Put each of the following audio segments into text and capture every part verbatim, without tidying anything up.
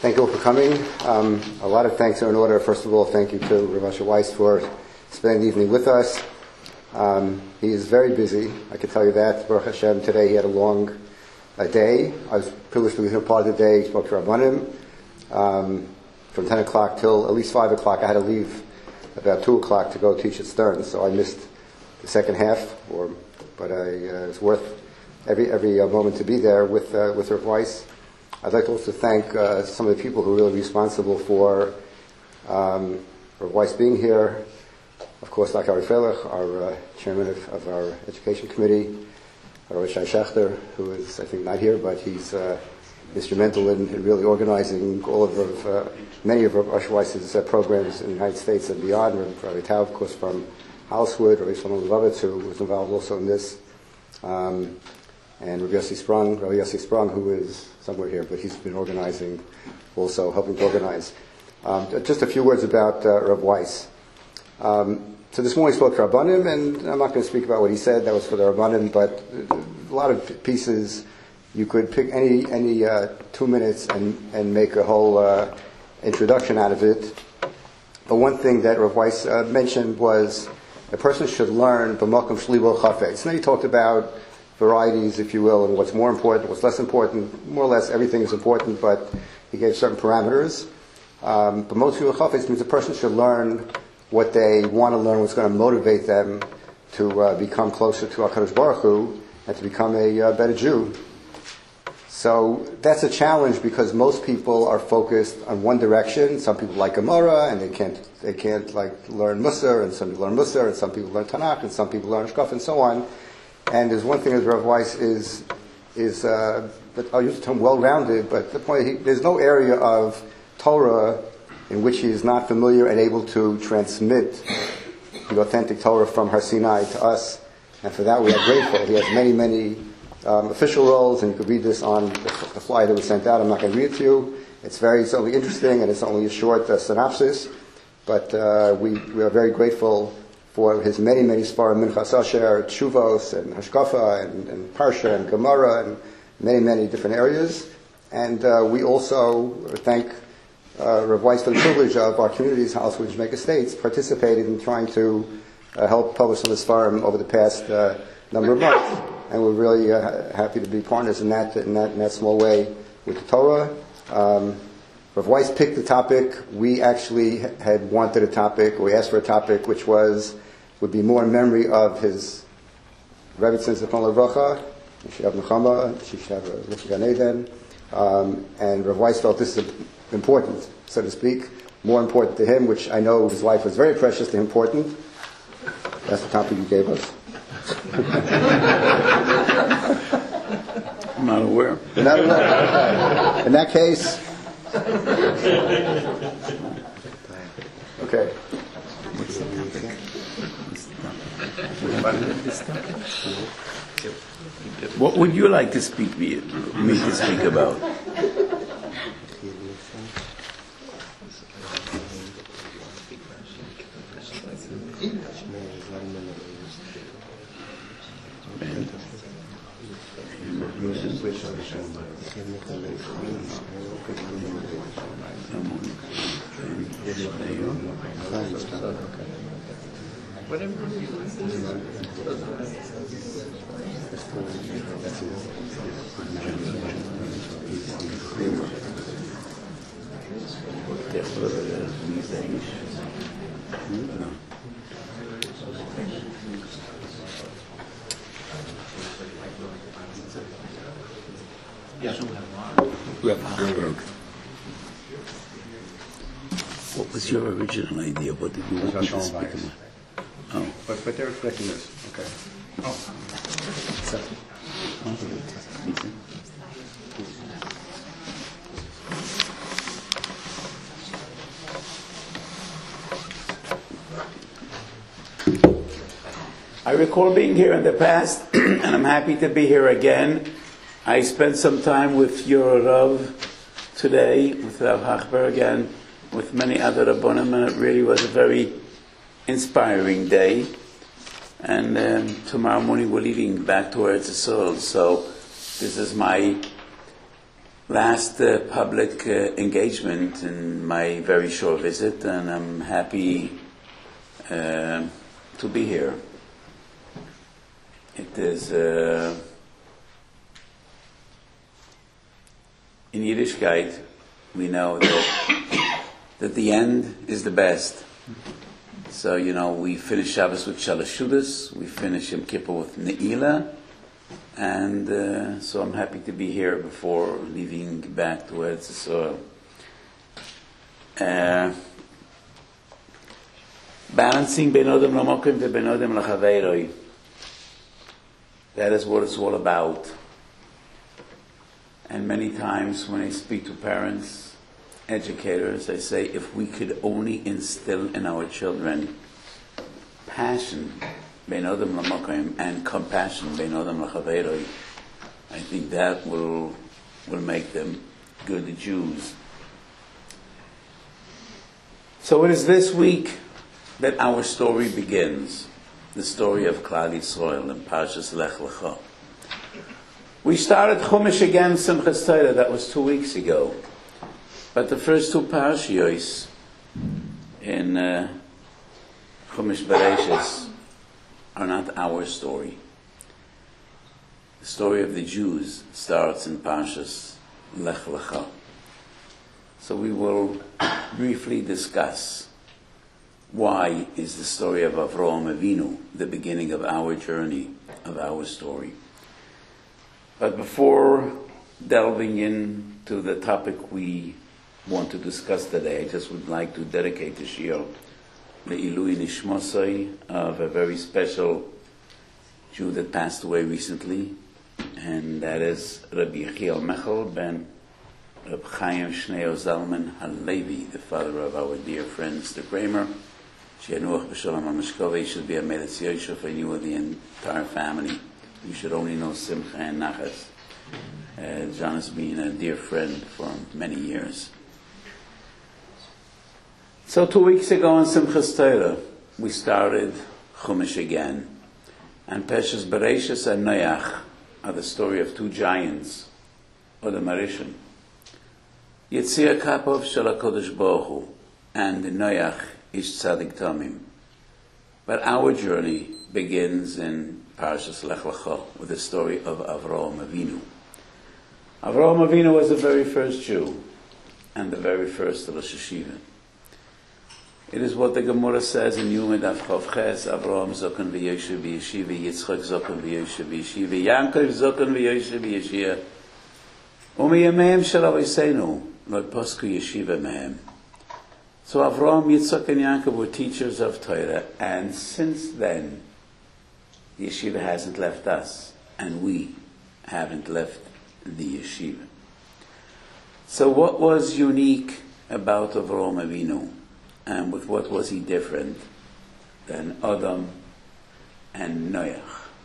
Thank you all for coming. Um, a lot of thanks are in order. First of all, thank you to Rav Asher Weiss for spending the evening with us. Um, he is very busy, I can tell you that. Baruch Hashem, today he had a long uh, day. I was privileged to be here part of the day, spoke to Rabbanim. Um, from ten o'clock till at least five o'clock. I had to leave about two o'clock to go teach at Stern, so I missed the second half, or, but I, uh, it's worth every every uh, moment to be there with uh, with Rav Weiss. I'd like to also thank uh, some of the people who are really responsible for um, Rav Weiss being here. Of course, Doctor Ari Freilich, our uh, chairman of, of our education committee, Rav Shai Shechter, who is, I think, not here, but he's uh, instrumental in, in really organizing all of, Rav, uh, many of Rav Asher Weiss's uh, programs in the United States and beyond. Rav Tau, of course, from Holliswood, Rav Shlomo Levovitz, who was involved also in this. Um, and Rav Yossi Sprung, Rav Yossi Sprung, who is somewhere here, but he's been organizing, also helping to organize. Um, just a few words about uh, Rav Weiss. Um, so this morning I spoke to Rabbanim, and I'm not going to speak about what he said, that was for the Rabbanim, but a lot of pieces, you could pick any any uh, two minutes and, and make a whole uh, introduction out of it. But one thing that Rav Weiss uh, mentioned was a person should learn b'makom sheli bo chafetz. And then he talked about varieties, if you will, and what's more important, what's less important. More or less everything is important, but he gave certain parameters. Um, but most sheli bo chafetz means a person should learn what they want to learn, what's going to motivate them to uh, become closer to HaKadosh Baruch Hu and to become a uh, better Jew. So that's a challenge because most people are focused on one direction. Some people like Gemara and they can't they can't like learn Musar, and some people learn Musar, and some people learn Tanakh, and some people learn Shkaf, and so on. And there's one thing as Rav Weiss is is uh, I'll use the term well-rounded, but the point he, there's no area of Torah in which he is not familiar and able to transmit the authentic Torah from Har Sinai to us, and for that we are grateful. He has many many. Um, official roles, and you could read this on the, the flyer that was sent out. I'm not going to read it to you. It's very, it's only interesting, and it's only a short uh, synopsis, but uh, we, we are very grateful for his many, many Sfarim, Minchas Asher, Tshuvos, and Hashkafa, and, and Parsha, and Gemara, and many, many different areas. And uh, we also thank uh, Rav Weiss for the privilege of our communities, Holliswood and Jamaica States, participated in trying to uh, help publish some of the Sfarim over the past uh, number of months. And we're really uh, happy to be partners in that, in that in that small way with the Torah. Um, Rav Weiss picked the topic. We actually had wanted a topic, or we asked for a topic, which was would be more in memory of his Rebbetzin Zechron Levracha. She should have Nechama. She should have a Rich Gan Eden. Um, and Rav Weiss felt this is important, so to speak, more important to him, which I know his life was very precious to him, important. That's the topic he gave us. I'm not aware. You're not aware. In that case, okay. What would you like to speak me, me to speak about? What was your original idea? What did you want me to speak about? Oh. But, but they're expecting this. Okay. Oh. So. I recall being here in the past, and I'm happy to be here again. I spent some time with your Rav today, with Rav Hachberg, and with many other Rabbonim, and it really was a very inspiring day. And um, tomorrow morning we're leaving back to Eretz Yisrael, so this is my last uh, public uh, engagement in my very short visit, and I'm happy uh, to be here. It is uh, in Yiddishkeit we know that that the end is the best. So you know we finish Shabbos with Shalosh Shudas, we finish Yom Kippur with Ne'ilah. And uh, so I'm happy to be here before leaving back to Eretz Yisrael. Uh, balancing Ben Odom Lamokim to Ben Odom Lachaveiroi. That is what it's all about. And many times when I speak to parents, educators, I say if we could only instill in our children passion Bein Odom Lamokim and compassion Bein Odom Lachaveiroi, I think that will will make them good Jews. So it is this week that our story begins, the story of Klal Yisrael in Parshas Lech Lecha. We started Chumash again, Simchas Torah, that was two weeks ago. But the first two parashiyos in uh, Chumash Bereishis are not our story. The story of the Jews starts in Parshas Lech Lecha. So we will briefly discuss why is the story of Avraham Avinu the beginning of our journey, of our story. But before delving into the topic we want to discuss today, I just would like to dedicate the shiur Le'ilui Nishmosai of a very special Jew that passed away recently, and that is Rabbi Yechiel Mechel ben Reb Chaim Shneo Zalman Halevi, the father of our dear friend Mister Kramer. Sheyanuach b'shalom HaMashkova, he should be a Meretz Yosef. I knew of the entire family. You should only know Simcha and Nachas. Uh, John has been a dear friend for many years. So two weeks ago on Simchas Torah, we started Chumash again. And Parshas Bereishis and Noach are the story of two giants, or the Marishim. Yetzir Kapov Shel HaKadosh Baruch Hu, and Noach Ish Tzadik Tamim. But our journey begins in Parshas Lech Lecha with the story of Avraham Avinu. Avraham Avinu was the very first Jew and the very first Rosh Hashiva. It is what the Gemara says in Yom Daf Chav Ches: Avraham Zokan v'Yoshev v'Yeshiva, Yitzchak Zokan v'Yoshev v'Yeshiva, Yankov Zokan v'Yoshev v'Yeshiva, u'miyameim shel avoseinu lo posku yeshiva mehem. So Avraham, Yitzchak, and Yankov were teachers of Torah, and since then, yeshiva hasn't left us, and we haven't left the yeshiva. So what was unique about Avraham Avinu? And with what was he different than Adam and Noach?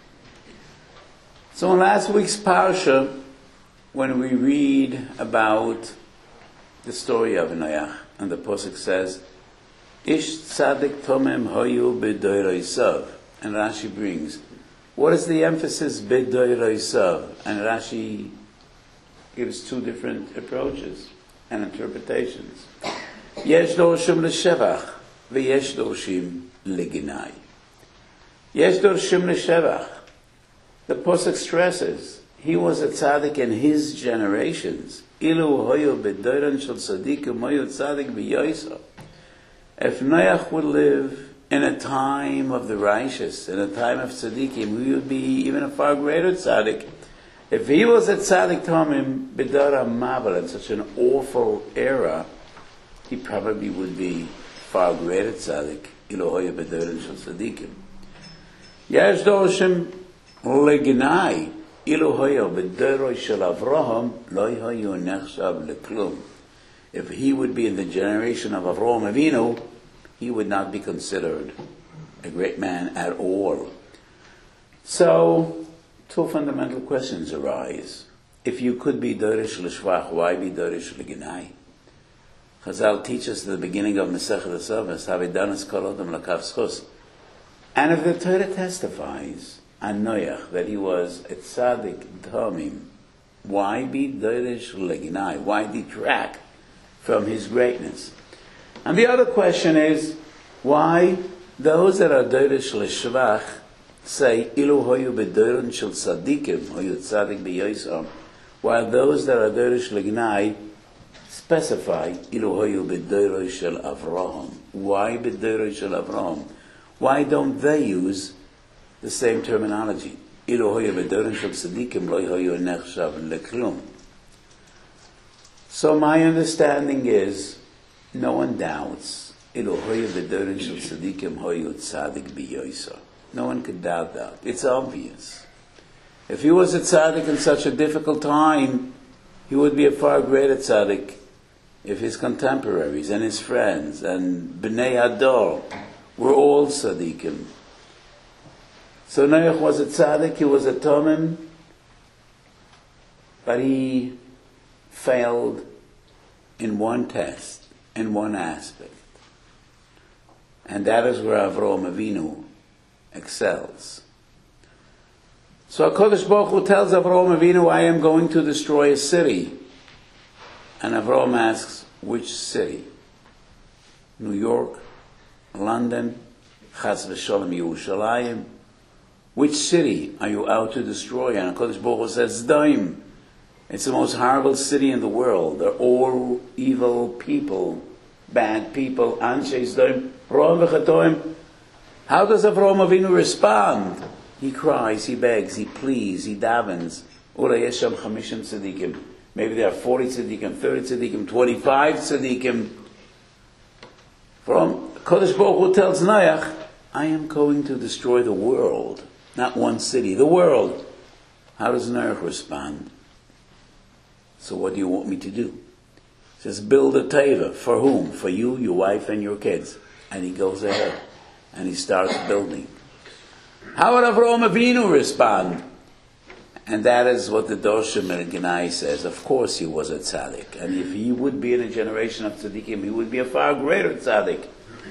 So in last week's parsha, when we read about the story of Noach, and the pasuk says, "Ish tzadik tomem hoyu b'doiraisav," and Rashi brings, what is the emphasis b'doiraisav? And Rashi gives two different approaches and interpretations. Yesh dorshim l'shevach, v'yesh dorshim l'ginai. Yesh dorshim l'shevach. The pasuk stresses he was a tzaddik in his generations. Ilu hoyu b'doiran shel tzadikim hoyu tzaddik b'yoisa. If Noach would live in a time of the righteous, in a time of tzaddikim, he would be even a far greater tzaddik. If he was a tzaddik tamim b'dara mavel, in such an awful era, he probably would be far greater tzaddik. Ilu hoyu b'doiran shel tzadikim. Yesh dorshim l'ginai. Ilu hoyu b'doroi shel Avraham lo hoyu nechshav leklum. If he would be in the generation of Avraham Avinu, he would not be considered a great man at all. So, two fundamental questions arise. If you could be Dorish L'Shvach, why be Dorish L'Ginai? Chazal teaches at the beginning of Masechet HaSavos, Havidanas Kol Adam L'Kav Schus. And if the Torah testifies on Noach that he was a tzaddik tamim, Why be Dorish Leginai? Why detract from his greatness? And the other question is, why those that are Dorish Leshvach say, Ilu hoyu b'doron shel tzadikim, hoyu tzadik b'yoisam, while those that are Dorish Leginai specify, Ilu hoyu b'doron shel Avraham. Why b'doron shel Avraham? Why don't they use the same terminology? Ilu hoyu b'doron shel tzadikim, lo hoyu nechshav leklum. So my understanding is, no one doubts, Ilu hoyu b'doron shel tzadikim, hoyu tzadik b'yoisam. No one could doubt that. It's obvious. If he was a tzaddik in such a difficult time, he would be a far greater tzaddik if his contemporaries and his friends and Bnei Hador were all tzaddikim. So Noach was a tzaddik, he was a tomim, but he failed in one test, in one aspect. And that is where Avraham Avinu excels. So HaKadosh Baruch Hu tells Avraham Avinu, I am going to destroy a city. And Avraham asks, which city? New York? London? Chas v'sholem Yerushalayim? Which city are you out to destroy? And HaKadosh Baruch Hu says, Zdaim. It's the most horrible city in the world. They're all evil people, bad people. Anshe Zdaim, Rom v'chatoim. How does Avraham Avinu respond? He cries, he begs, he pleads, he davens. Ura yesham chamishim tzadikim. Maybe there are forty tzadikim, thirty tzadikim, twenty-five tzadikim. From Kodesh Baruch Hu tells Noach, I am going to destroy the world. Not one city, the world. How does Noach respond? So what do you want me to do? He says, build a teva. For whom? For you, your wife, and your kids. And he goes ahead. And he starts building. How would Avraham Avinu respond? And that is what the Doshim Genai says. Of course he was a tzaddik. And if he would be in a generation of tzaddikim, he would be a far greater tzaddik.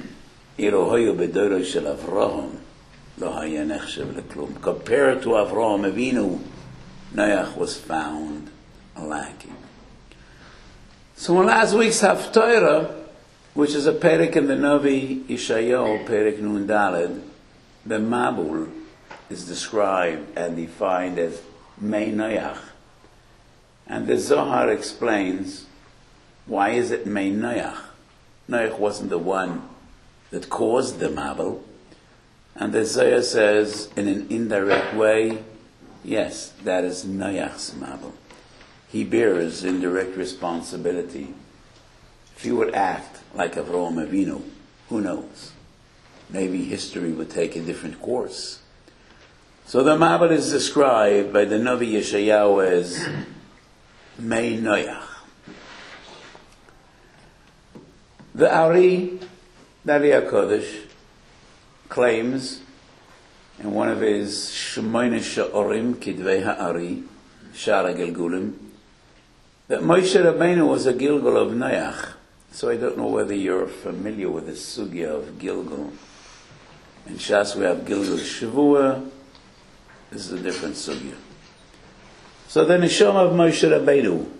Compared to Avraham Avinu, Noach was found lacking. So in last week's Haftarah, which is a perek in the Navi Ishayahu, perek Nun Daled, the Mabul is described and defined as Mei Noach. And the Zohar explains, why is it Mei Noach? Noach wasn't the one that caused the Mabul. And the Zohar says, in an indirect way, yes, that is Noach's Mabul. He bears indirect responsibility. If he would act like Avraham Avinu, who knows? Maybe history would take a different course. So the Mabul is described by the Navi Yeshayahu as Mei Noach. The Ari, the Ari HaKodesh, claims in one of his Shemoyne Sha'orim, Kidvei HaAri, Shara Gilgulim, that Moshe Rabbeinu was a Gilgul of Noach. So I don't know whether you're familiar with the sugya of Gilgul. In Shas we have Gilgul Shavua. This is a different sugya. So the neshama of Moshe Rabbeinu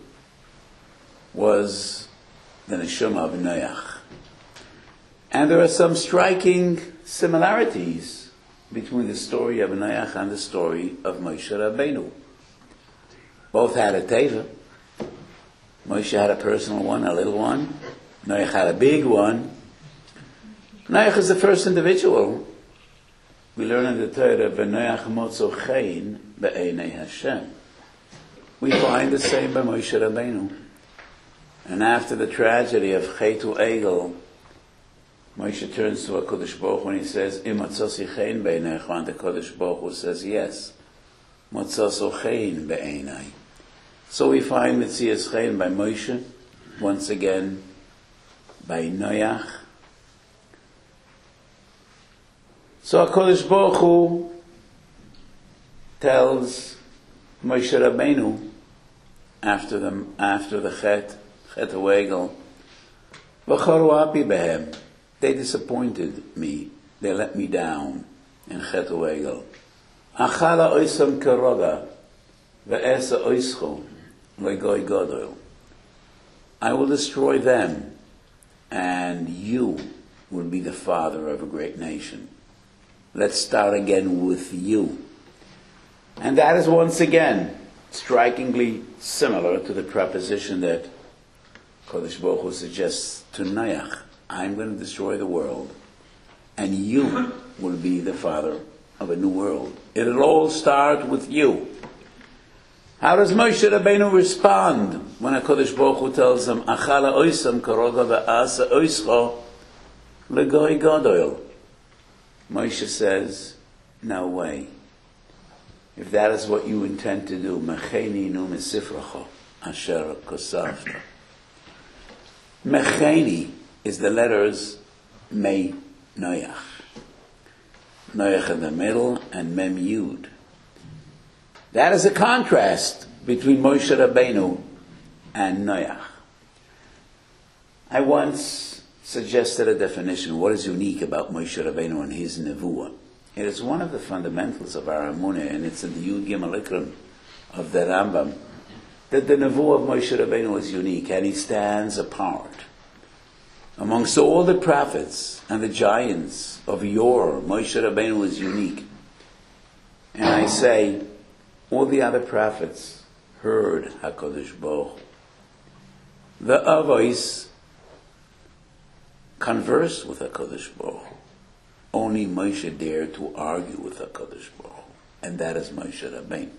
was the neshama of Noach. And there are some striking similarities between the story of Noach and the story of Moshe Rabbeinu. Both had a teva. Moshe had a personal one, a little one. Noach had a big one. Noach is the first individual. We learn in the Torah, V'Noach motzo chein be'enei Hashem. We find the same by Moshe Rabbeinu. And after the tragedy of Chetu Egel, Moshe turns to HaKadosh Baruch Hu and he says, Im motzosi chein be'eneicha, and the Kadosh Baruch Hu says, yes, motzoso chein be'enei. So we find Metzias chein by Moshe, once again, by Noach. So HaKadosh Baruch Hu tells Moshe Rabbeinu after the after the Chet Chet Ha'Egel, V'charu api behem. They disappointed me. They let me down in Chet Ha'Egel. Achala oisam karoga ve'esa oischo legoy gadol. I will destroy them, and you will be the father of a great nation. Let's start again with you. And that is once again strikingly similar to the proposition that Kodesh Baruch Hu suggests to Noach. I'm going to destroy the world, and you will be the father of a new world. It'll all start with you. How does Moshe Rabbeinu respond when a Kodesh Baruch Hu tells him, Achala oisam karoga ve'asa oischa legoy gadol? Moshe says, no way. If that is what you intend to do, mecheni nu mesifracha asher kosavta. Mecheni is the letters Mei Noach. Noach in the middle and Mem Yud. That is a contrast between Moshe Rabbeinu and Noach. I once suggested a definition. What is unique about Moshe Rabbeinu and his nevuah? It is one of the fundamentals of our emunah, and it's in the Yud Gimel Ikrim of the Rambam, that the nevuah of Moshe Rabbeinu is unique, and he stands apart. Amongst all the prophets and the giants of yore, Moshe Rabbeinu is unique. And I say, all the other prophets heard HaKadosh Baruch Hu. The Avos conversed with HaKadosh Baruch Hu. Only Moshe dared to argue with HaKadosh Baruch Hu, and that is Moshe Rabbeinu.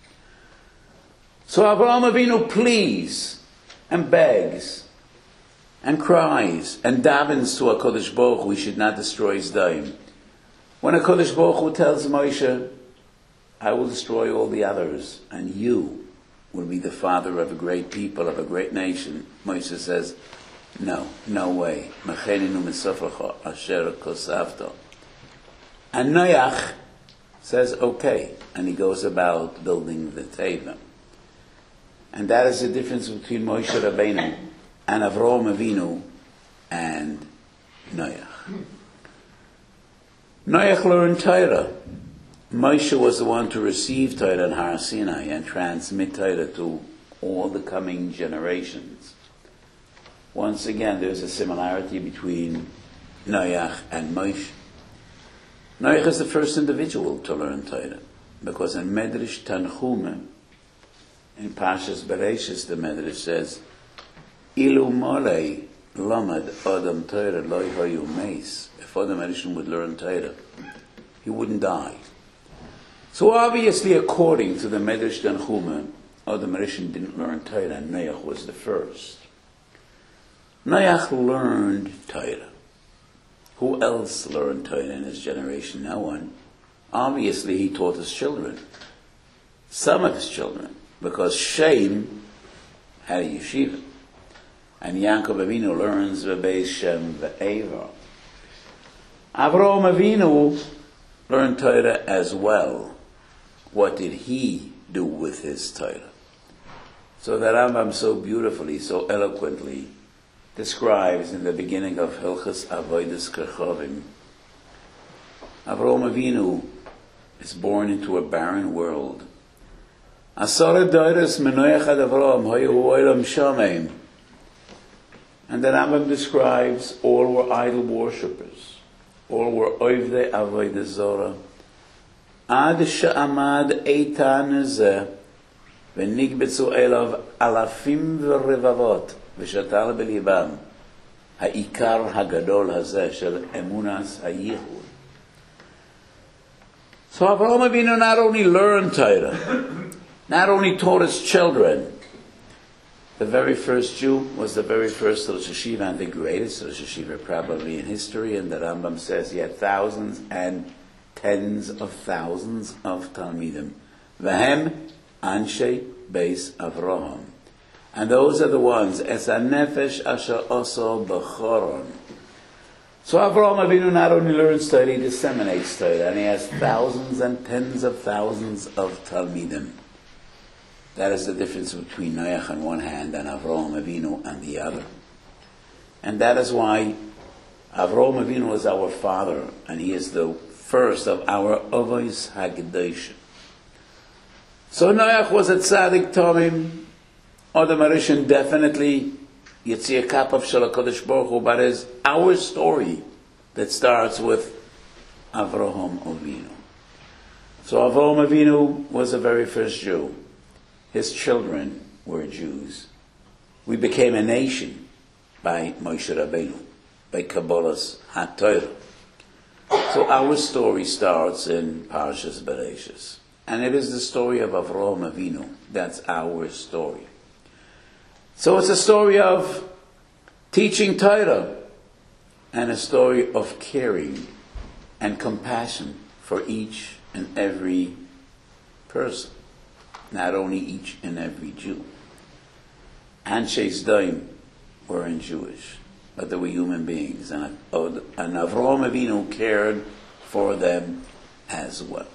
So Avraham Avinu pleads and begs and cries and davens to HaKadosh Baruch Hu he should not destroy his daim. When HaKadosh Baruch Hu tells Moshe, I will destroy all the others, and you will be the father of a great people, of a great nation, Moshe says, no, no way. Mecheninu misafracha asher kosavta. And Noach says, okay, and he goes about building the Teva. And that is the difference between Moshe Rabbeinu and Avraham Avinu and Noach. Noach learned Torah. Moshe was the one to receive Torah in Har Sinai and transmit Torah to all the coming generations. Once again, there's a similarity between Noach and Moshe. Noach is the first individual to learn Torah, because in Medrash Tanchuma, in Pashas Bereshis, the Medrash says, Ilu molei lamad Adam Torah loy hayu meis. If Adam Rishon would learn Torah, he wouldn't die. So obviously, according to the Medrash Tanchuma, Adam Rishon didn't learn Torah, and Noach was the first. Noach learned Torah. Who else learned Torah in his generation? No one. Obviously, he taught his children. Some of his children. Because Shem had a yeshiva. And Yaakov Avinu learns Bebeis Shem Ve'eva. Avraham Avinu learned Torah as well. What did he do with his Torah? So the Rambam so beautifully, so eloquently describes in the beginning of Hilchas Avodas Kechavim. Avraham Avinu is born into a barren world. Asara Doiros Menoach ad Avraham Hayu Olam Shameim. And the Rambam describes all were idol worshippers. All were Oivdei Avodah Zorah. Ad she'amad eitan zeh v'nigbetzu elav alafim v'revavot v'shatal b'libam ha'ikar hagadol hazeh shel emunas hayichud. So Avraham Avinu not only learned Torah, not only taught his children. The very first Jew was the very first Rosh Hashiva and the greatest Rosh Hashiva probably in history, and the Rambam says he had thousands and tens of thousands of Talmidim. Vahem Anshe Beis Avraham. And those are the ones, Es HaNefesh Asher Oso B'choron. So Avraham Avinu not only learns Torah, he disseminates Torah, and he has thousands and tens of thousands of Talmidim. That is the difference between Noach on one hand and Avraham Avinu on the other. And that is why Avraham Avinu is our father, and he is the first of our Avos HaKadoshim. So Noach was a tzaddik tamim. Adam Arishan definitely Yitzir Kapav Shel HaKadosh Baruch Hu, but it's our story that starts with Avraham Avinu. So Avraham Avinu was the very first Jew. His children were Jews. We became a nation by Moshe Rabbeinu, by Kabbalah's HaTorah. So our story starts in Parshas Bereshis. And it is the story of Avraham Avinu. That's our story. So it's a story of teaching Torah and a story of caring and compassion for each and every person. Not only each and every Jew. Anshe Sdoim weren't Jewish, but they were human beings. And, and Avraham Avinu cared for them as well.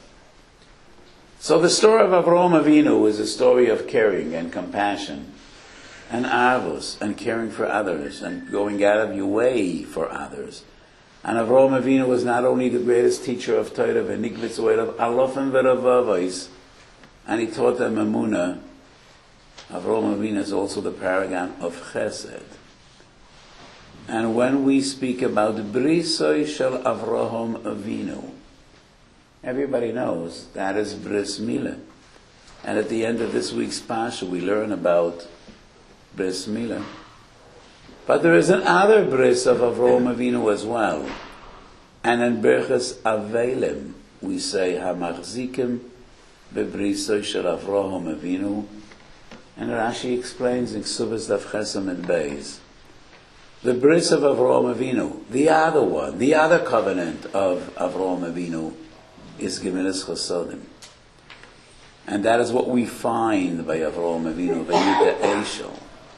So the story of Avraham Avinu is a story of caring and compassion and avos and caring for others and going out of your way for others. And Avraham Avinu was not only the greatest teacher of Torah, v'nikvitz of alofen v'ravavos, and he taught them Emunah. Avraham Avinu is also the paragon of Chesed. And when we speak about Brisoi Shel Avraham Avinu, everybody knows that is Bris Milah. And at the end of this week's Pasha, we learn about Bris Milah. But there is another Bris of Avraham Avinu as well. And in Berchas Avelim, we say, Hamachzikim Bebrisoi Shel Avraham Avinu. And Rashi explains in Ksubas Daf Chesam and Beis, the bris of Avraham Avinu, the other one, the other covenant of Avraham Avinu, is Gemilas Chasodim. And that is what we find by Avraham Avinu, Vayita Eishel.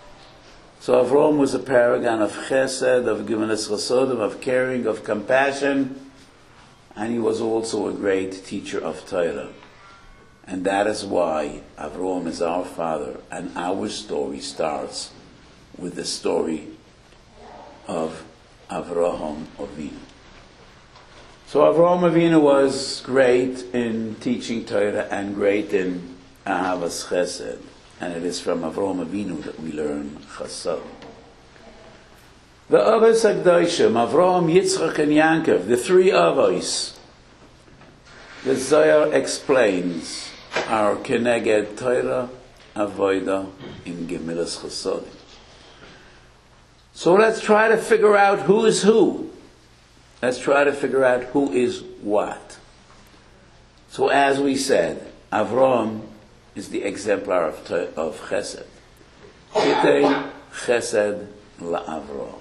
So Avraham was a paragon of Chesed, of Gemilas Chasodim, of caring, of compassion, and he was also a great teacher of Torah. And that is why Avraham is our father, and our story starts with the story of Avraham Avinu. So Avraham Avinu was great in teaching Torah and great in Ahavas Chesed, and it is from Avraham Avinu that we learn Chassid. The Avos Hagdoshim, Avraham, Yitzchak, and Yaakov, the three Avos, the Zohar explains, are Keneged Torah, Avodah, in Gemilas Chasodim. So let's try to figure out who is who. Let's try to figure out who is what. So as we said, Avraham is the exemplar of, of Chesed. Kitei Chesed LaAvraham.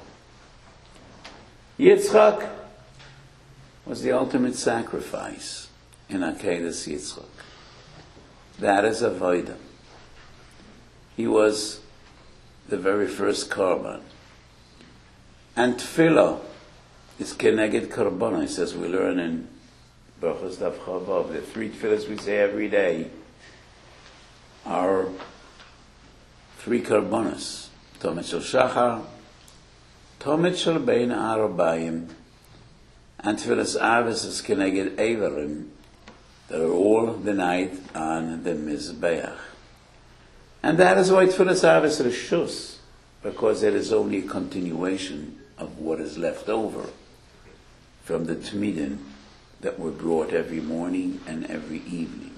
Yitzchak was the ultimate sacrifice in Akedas Yitzchak. That is Avodah. He was the very first Korban. And Tefillah is Keneged Korbanos, as we learn in Brachos Daf Chavav. The three Tefillahs we say every day are three Korbanos. Tomet Shel Shachar, Tomet Shel Bein Arabayim, and Tefillas Avos is Keneged Eivarim, that are all the night on the Mizbeach. And that is why Tefillas Avos is Rishus, because it is only a continuation of what is left over from the Tmidim that were brought every morning and every evening.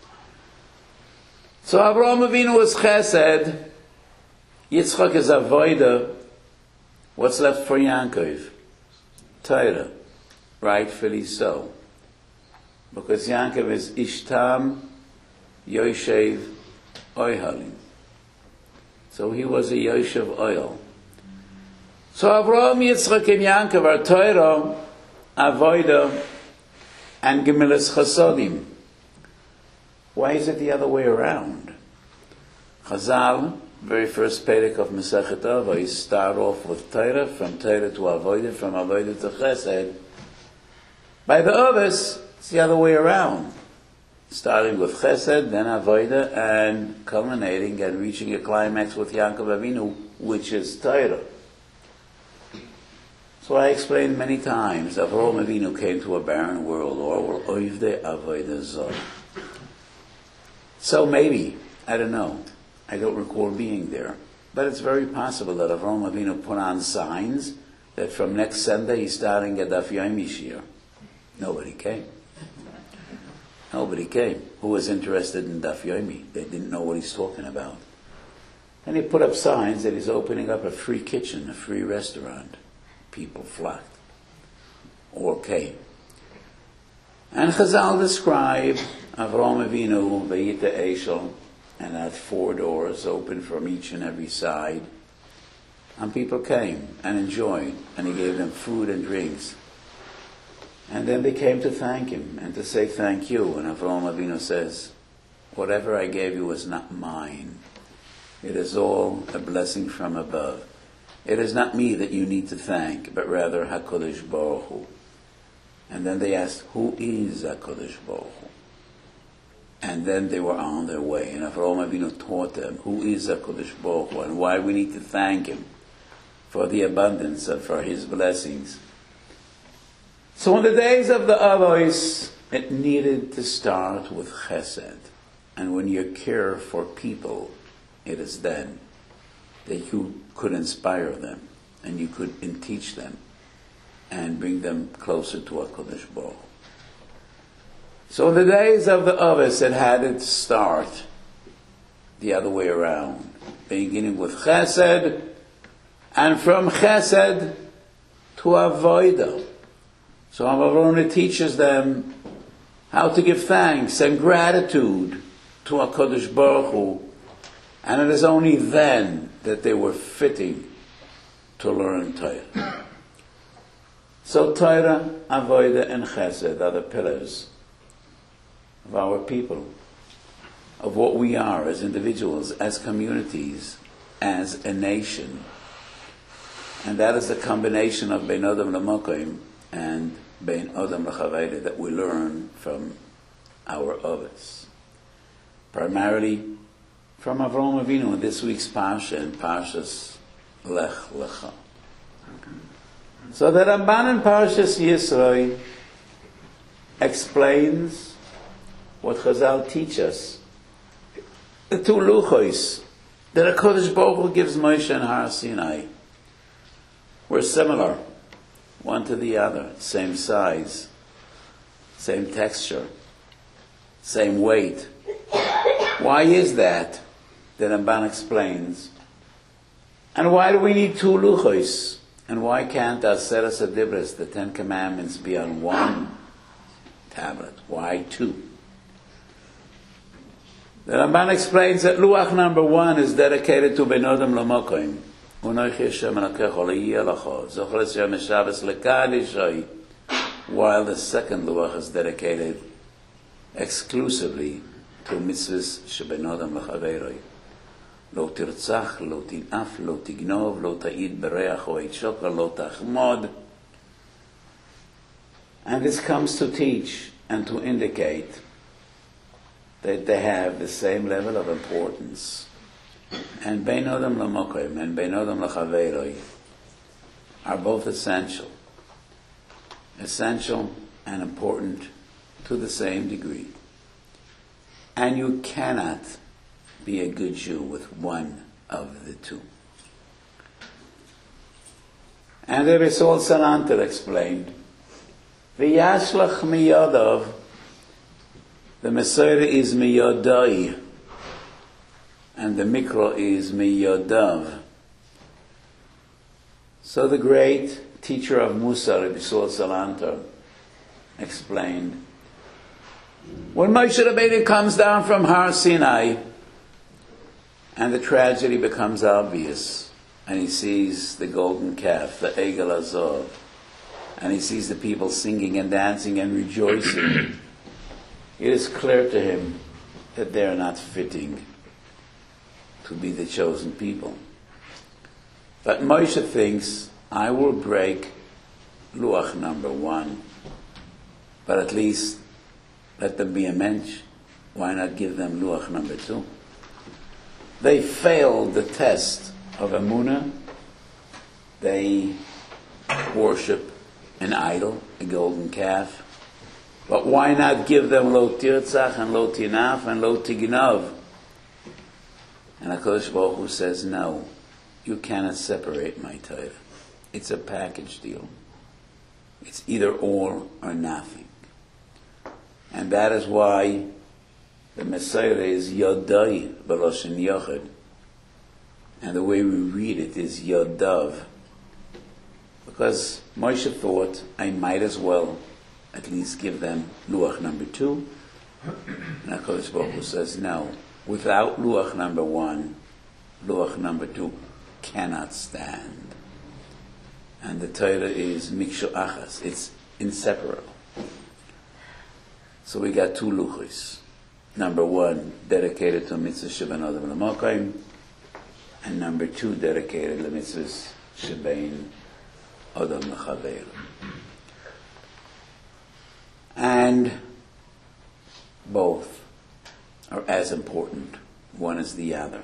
So Avraham Avinu was Chesed, Yitzchak is Avodah. What's left for Yaakov? Torah, rightfully so. Because Yaakov is Ishtam, Yoshev, Oihalim. So he was a Yoshev Oil. So Avraham, Yitzchak, and Yaakov are Torah, Avodah, and Gemilas Chasodim. Why is it the other way around? Chazal, very first Perek of Masechet Avos, start off with Torah, from Torah to Avodah, from Avodah to Chesed. By the Avos, it's the other way around. Starting with Chesed, then Avodah, and culminating and reaching a climax with Yaakov Avinu, which is Torah. So I explained many times, Avraham Avinu came to a barren world, or Oivde Avodah Zor. So maybe, I don't know, I don't recall being there. But it's very possible that Avraham Avinu put on signs that from next Sunday he's starting a Daf Yomi Shir. Nobody came. Nobody came. Who was interested in Daf Yomi? They didn't know what he's talking about. And he put up signs that he's opening up a free kitchen, a free restaurant. People flocked. Or came. And Chazal describe Avraham Avinu, Vayita Eshel, and had four doors open from each and every side. And people came and enjoyed, and he gave them food and drinks. And then they came to thank him and to say thank you. And Avraham Avinu says, whatever I gave you was not mine. It is all a blessing from above. It is not me that you need to thank, but rather HaKadosh Baruch Hu. And then they asked, who is HaKadosh Baruch Hu? And then they were on their way. And Avraham Avinu taught them who is HaKadosh Baruch Hu and why we need to thank him for the abundance and for his blessings. So in the days of the Avos, it needed to start with Chesed. And when you care for people, it is then that you could inspire them and you could teach them and bring them closer to HaKadosh Baruch Hu. So in the days of the Avos, it had to start the other way around, beginning with Chesed, and from Chesed to Avodah. So Avraham teaches them how to give thanks and gratitude to HaKadosh Baruch Hu, and it is only then that they were fitting to learn Torah. So Torah, Avodah, and Chesed are the pillars of our people, of what we are as individuals, as communities, as a nation. And that is the combination of Bein Adam L'Mokoim and Bein Adam L'Chaveda that we learn from our Avos. Primarily from Avraham Avinu in this week's Parsha, and Parshas Lech Lecha. So the Ramban in Parshas Yisro explains what Chazal teach us. The two luchos that HaKadosh Baruch Hu gives Moshe and Har Sinai were similar, one to the other, same size, same texture, same weight. Why is that? The Ramban explains. And why do we need two luchos? And why can't Aseres HaDibros, the Ten Commandments, be on one tablet? Why two? The Ramban explains that Luach number one is dedicated to Bein Adam L'Mokoim. While the second Luach is dedicated exclusively to mitzvahs shebein Adam L'Chaveroi. Lo tirtzach, lo tinaf, lo tignov, lo ta'id bereach o et shokar, lo tachmod. And this comes to teach and to indicate that they have the same level of importance. And Bein Adam L'Mokoim and Bein Adam L'Chaveroi are both essential. Essential and important to the same degree. And you cannot be a good Jew with one of the two. And the Risol Salanter explained, V'yashlach miyadav, the Messiah is miyadai, and the Mikra is miyadav. So the great teacher of Musa, Rabbi Risol Salanter, explained, when Moshe Rabbeinu comes down from Har Sinai, and the tragedy becomes obvious, and he sees the golden calf, the Egel Azov, and he sees the people singing and dancing and rejoicing, it is clear to him that they are not fitting to be the chosen people. But Moshe thinks, I will break Luach number one, but at least let them be a mensch. Why not give them Luach number two? They failed the test of Emunah. They worship an idol, a golden calf. But why not give them Lo Tirtzach and Lo Tinaf and Lo Tignav? And HaKadosh Baruch Hu says, no, you cannot separate my Torah. It's a package deal. It's either or or nothing. And that is why the Messiah is Yodai B'Loshen Yochid. And the way we read it is Yodav. Because Moshe thought, I might as well at least give them Luach number two. And HaKadosh Baruch Hu says, no, without Luach number one, Luach number two cannot stand. And the Torah is Mikshu Achas. It's inseparable. So we got two Luchos. Number one, dedicated to Mitzvah Shebein Adam L'Mokayim, and number two, dedicated to Mitzvah Shebein Adam L'Chaveiro. And both are as important. One is the other.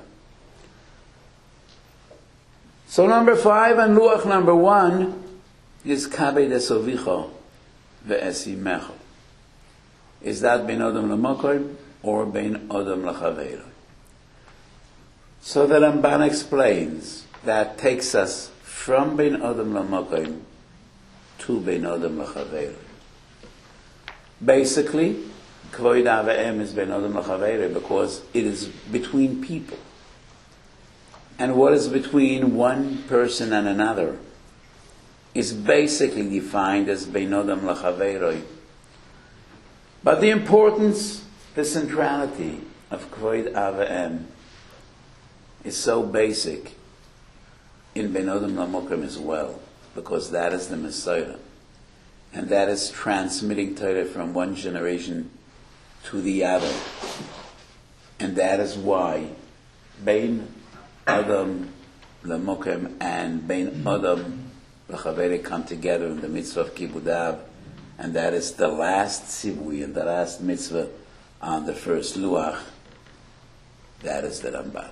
So number five and Luach number one is Kabed Esovicho Ve'esimecho. Is that Bein Adam L'Mokayim or Bein Adam L'Chaveiro? So the Ramban explains that takes us from Bein Adam L'Mokayim to Bein Adam L'Chaveiro. Basically, Kvod Avayim is Bein Adam L'Chaveiro because it is between people. And what is between one person and another is basically defined as Bein Adam L'Chaveiro. But the importance, the centrality of Kvod Avayim is so basic in Bein Adam L'Mokayim as well, because that is the Messiah. And that is transmitting Torah from one generation to the other. And that is why Bein Adam L'Mokayim and Bein Adam L'Chaveiro come together in the mitzvah of Kibud Av, and that is the last tzivui and the last mitzvah on the first luach. That is the Ramban.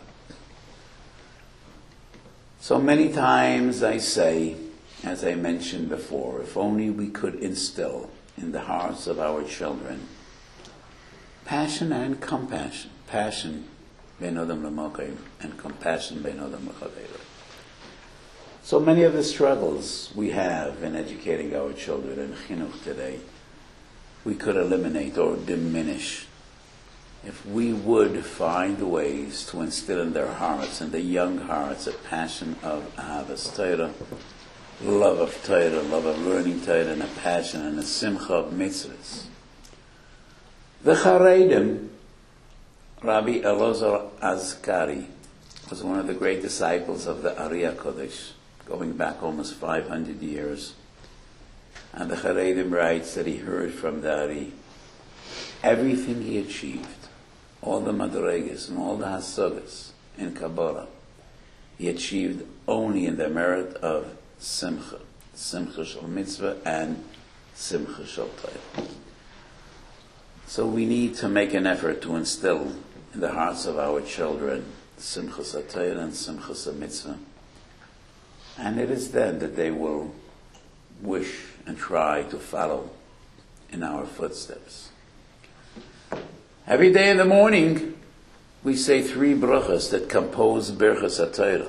So many times I say, as I mentioned before, if only we could instill in the hearts of our children passion and compassion. Passion, Bein Adam L'Mokayim, and compassion, Bein Adam L'Chaveiro. So many of the struggles we have in educating our children in Chinuch today, we could eliminate or diminish if we would find ways to instill in their hearts, in the young hearts, a passion of Ahavas Torah, love of Torah, love of learning Torah, and a passion and a simcha of mitzvahs. The Charedim, Rabbi Elazar Azkari, was one of the great disciples of the Ari HaKodesh, going back almost five hundred years. And the Charedim writes that he heard from the Ari everything he achieved, all the Madregas and all the Hasagas in Kabbalah, he achieved only in the merit of Simcha, Simcha Shel Mitzvah and Simcha Shel Torah. So we need to make an effort to instill in the hearts of our children Simchas HaTorah and Simchas HaMitzvah. And it is then that they will wish and try to follow in our footsteps. Every day in the morning, we say three brachas that compose Birchas HaTorah.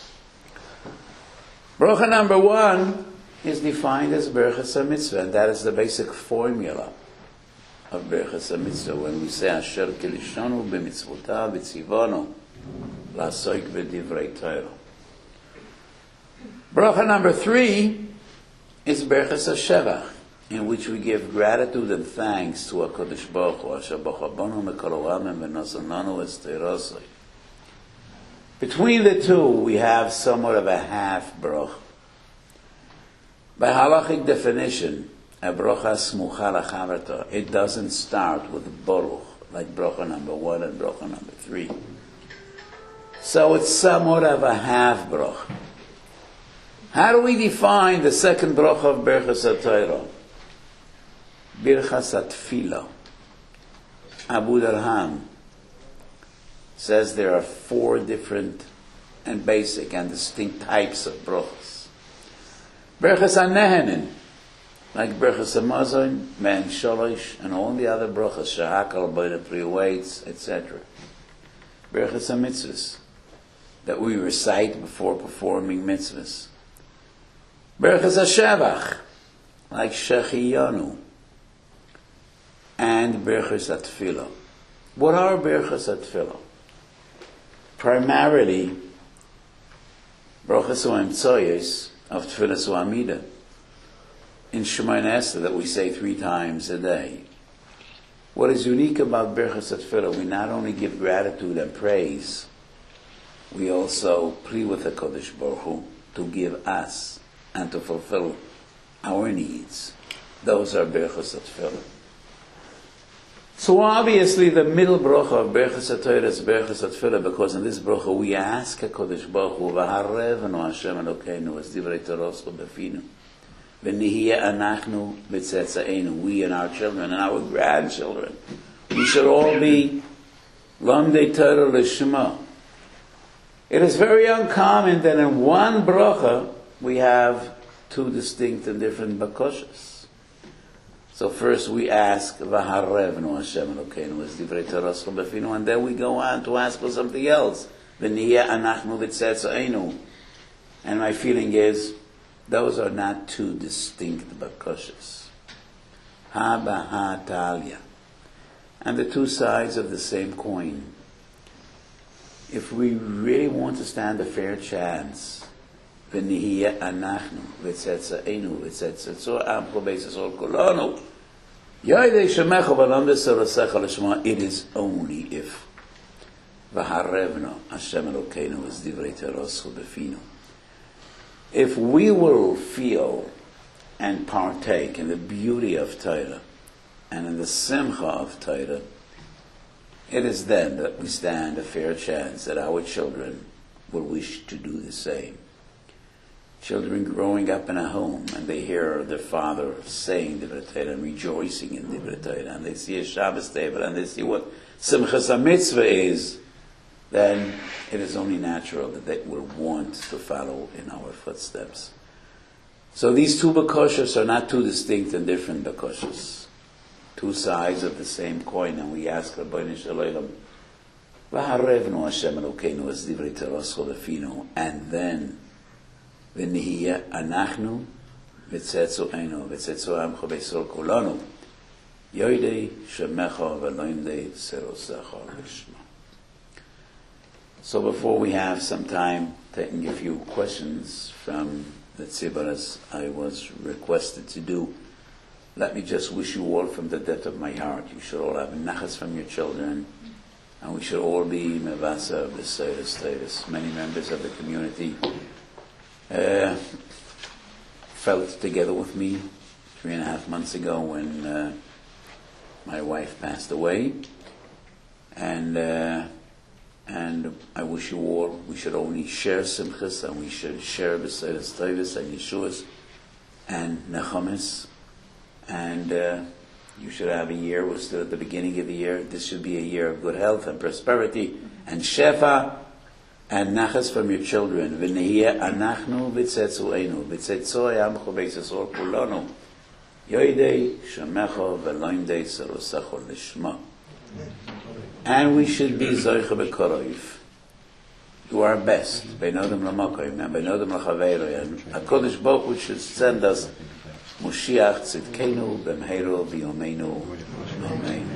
Bracha number one is defined as Birchas HaMitzvah, and that is the basic formula of Birchas HaMitzvah. When we say Asher Kilishonu b'mitzvotav b'tzivonu la'asoik b'divrei Torah. Bracha number three is Birchas HaShevach, in which we give gratitude and thanks to HaKadosh Baruch Hu, Asher b'chabonu mekol ha'olamim v'nosananu es teirosai. Between the two, we have somewhat of a half bracha. By halachic definition, a bracha smucha lachaverta, it doesn't start with baruch, like bracha number one and bracha number three. So it's somewhat of a half bracha. How do we define the second bracha of Birchas HaTorah? Birchas HaTfilah. Abu Darham says there are four different and basic and distinct types of brachas. Birchas HaNehenin, like Birchas HaMazon, Man Sholosh, and all the other brachas, Shahakal, Boida, three weights, et cetera. Birchas HaMitzvahs, that we recite before performing mitzvahs. Berachas HaShevach, like Shechiyanu, and Berachas HaTfilah. What are Berachas HaTfilah? Primarily, Berachas HaEmtzoyos of Tfilas HaAmidah in Shemoneh Esrei that we say three times a day. What is unique about Berachas HaTfilah, we not only give gratitude and praise, we also plead with the Kodesh Baruch Hu to give us and to fulfill our needs. Those are Berachas HaTfilah. So obviously the middle bracha of Berachas HaTorah is Berachas HaTfilah, because in this bracha we ask HaKadosh Baruch Hu, V'harevenu Hashem Elokeinu es divrei Toroscho befinu, v'nihiyeh anachnu b'tzetzaenu, we and our children and our grandchildren. We should all be Lamdei Torah L'Shema. It is very uncommon that in one bracha we have two distinct and different bakoshas. So first we ask, V'harevnu Hashem Elokeinu es divrei Toroscho befinu, and then we go on to ask for something else. V'nihiyeh anachnu b'tzetzaenu. And my feeling is, those are not two distinct bakoshas. Ha b'ha talia. And the two sides of the same coin. If we really want to stand a fair chance, v'nihiyeh anachnu v'tzetzaenu v'tzetzetzo amcho b'yisrael kulanu yoydei shemecha v'lam b'sarasecha l'shema, it is only if v'harevnu Hashem Elokeinu es divrei Toroscho befinu. If we will feel and partake in the beauty of Torah and in the simcha of Torah, it is then that we stand a fair chance that our children will wish to do the same. Children growing up in a home and they hear their father saying Divrei Torah and rejoicing in Divrei Torah, and they see a Shabbos table and they see what Simchas HaMitzvah is, then it is only natural that they will want to follow in our footsteps. So these two bakoshas are not two distinct and different bakoshas, two sides of the same coin, and we ask Rabbeinu Shalom, V'harevnu Hashem Elokeinu es divrei Toroscho befinu, and then v'nihiyeh anachnu v'tzetzoenu v'tzetzo amcho b'yisrael kulanu yoydei shemecha v'loimdei serosecha l'shma. So before we have some time taking a few questions from the tzibur, as I was requested to do, let me just wish you all from the depth of my heart, you should all have nachas from your children, and we should all be mevasa b'seiras tevis. Many members of the community uh, felt together with me three and a half months ago when uh, my wife passed away, and uh, and I wish you all, we should only share simchas, and we should share b'seiras tevis and yeshuas and nechamis, and uh, you should have a year, we're still at the beginning of the year, this should be a year of good health and prosperity and shefa and nachas from your children. V'nehiyeh anachnu v'tzetzoenu v'tzetzo amcho b'yisrael kulanu yoydei shemecha v'loimdei serosecha l'shma. And we should be zoicha b'korov. Do our best. Beinodem l'makoim and beinodem l'chaveiroi, and HaKadosh Baruch Hu should send us Moshiach tzidkenu b'mheiro b'yomeinu. Amen.